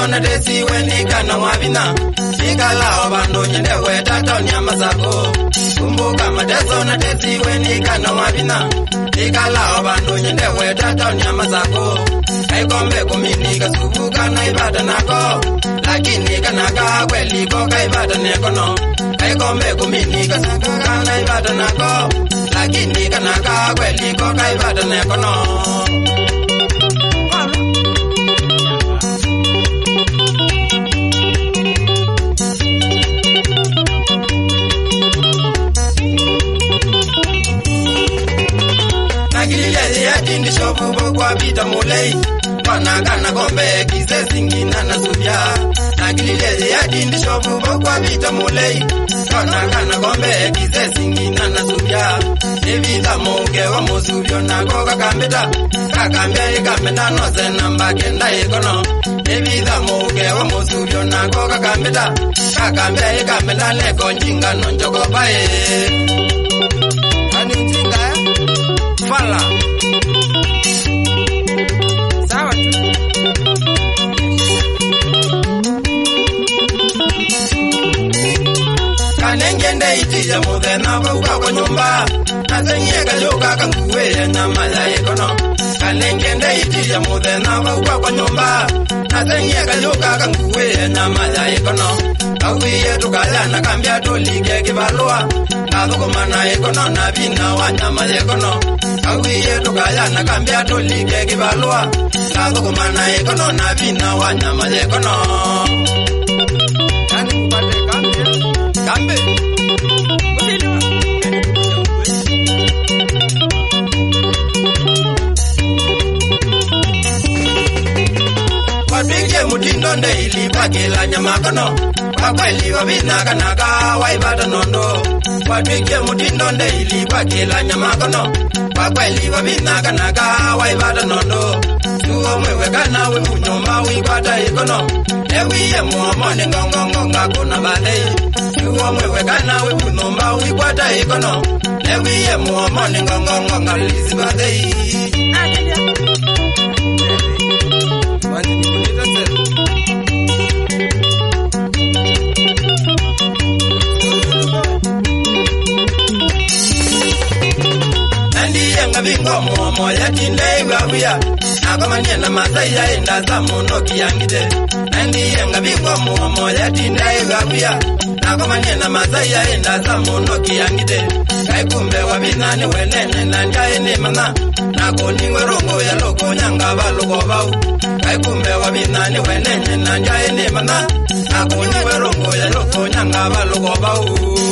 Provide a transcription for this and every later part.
na desi weni kana wabina Ikala obando nyende weta toni ya masako Kumbuka mateso na desi weni kana wabina Ikala obando nyende weta toni ya masako Kaikombe kumini kasubuka na ibada nako Lakini kanaka kweli koka ibada nekono Kaikombe kumini kasubuka na ibada nako Lakini kanaka kweli koka ibada nekono Nagilile ya tindi shofu kwa vita mulei Wanagana gombe kise singina na subia Nagilile ya tindi shofu kwa vita mulei Wanagana gombe kise singina na subia Evita muge wa musubio na koka kambeta Kakambe kambeta no se namba kenda ikono Evita muge wa musubio na koka kambeta Kakambe kambeta leko njinga no njoko bae Ani njinga Fala Sawa tu Kanengende iti ya mude na buka kwa nyumba Nazenye kaluka kanguwe na mala ikono Kanengende iti ya mude na buka kwa nyumba Nazenye kaluka kanguwe na mala ikono Kawiye tukala na kambia tulige kibalua Nazukumana ikono na vina wanyama ikono Kawiye tukala na kambia tulige kibalua Nazukumana ikono na vina wanyama ikono Kani kupate kambia Kambe Wapige mutindo ndeili pakila nyamakono Wakweli wabina kanaka waibata nondo Wapige mutindo ndeili pakila nyamakono Wakweli wabina kanaka waibata nondo Suo mwewe kana we munyoma wibata ikono Ewiye muamone ngongongonga kuna balei Suo mwewe kana we munyoma wibata ikono Ewiye muamone ngongongonga lisi balei Bingo momo ya tindei wawia Nakamanye na masaya enda za monoki yangide Nandi yenga bingo momo ya tindei wawia Nakamanye na masaya enda za monoki yangide Kaikumbe wabinani wenene na njae ni mana Nakoni werongo ya loko nyanga baloko bau Kaikumbe wabinani wenene na njae ni mana Nakoni werongo ya loko nyanga baloko bau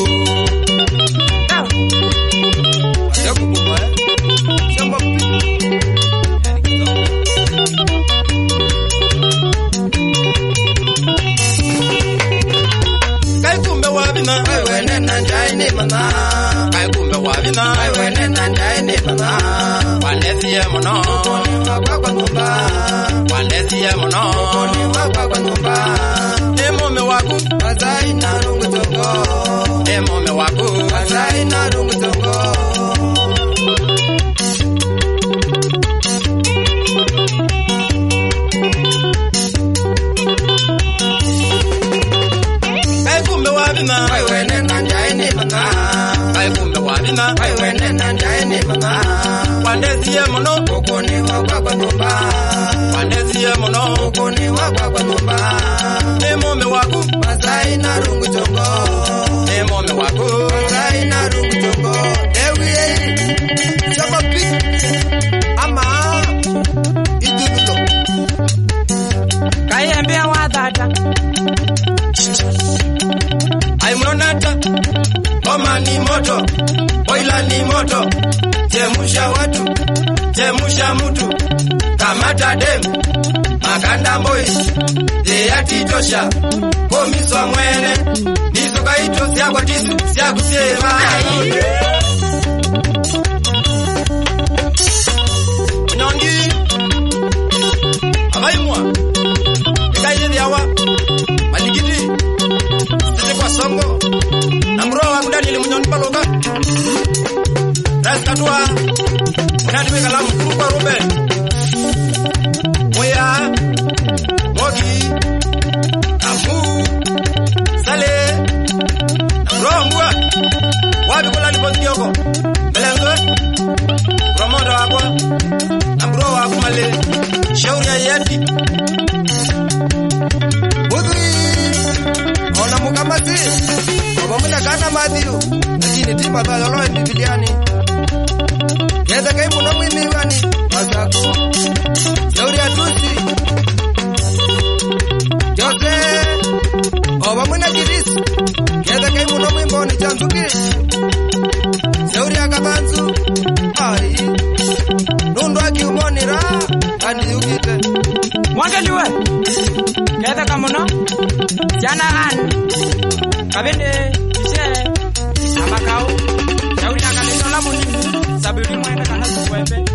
Wene na njai ni mana Kaikumbe wabina Wene na njai ni mana Wanesi ye mono Koni wakwa kwa nyumba Wanesi ye mono Koni wakwa kwa nyumba Emome waku Wazai na rungu tongo Emome waku Wazai na rungu tongo Wene na njai ni mana Kaikumbe wabina Wene na njai ni mana Wandezi ye mono Kukuni wakwa kwa nyumba Wandezi ye mono Kukuni wakwa kwa nyumba Emome waku Masai na rungu chongo Emome waku Masai na rungu chongo Ewi Saba pi Ama Idudulo Kayembea wadada Aimonata Oma ni moto Oila ni moto Chemusha watu Chemusha mutu Kamata dem Makanda boys Deyati tosha Komiswa mwene Niso kaito siya kwa tisu Siya kusema Nyongi Abaimwa Ekaile diawa Maligidi Kwa songo na mroa wangu Daniel Munyoni Paloga Ras katua Nani weka la mkuru kwa Ruben Moya Mogi Nyanzuki obamuna kana Matthew lakini timba za lolo Bibiliani Yeza kaimu na mwimiwani Masako Shauri ya Tusi Jose obamuna Kirisi Yeza kaimu na mwimboni Nyanzuki Shauri ya Kabanzu Ai Nundu akiumonira Andi ukite Mwangeliwe Keta kamuno Jana an Kabende Ishe Amakau Shauri ya kanino la munini Sabiri mwenda kana sukwembe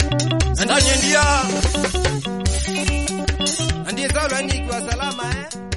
Andanye ndia Andie zalo ni kwa salama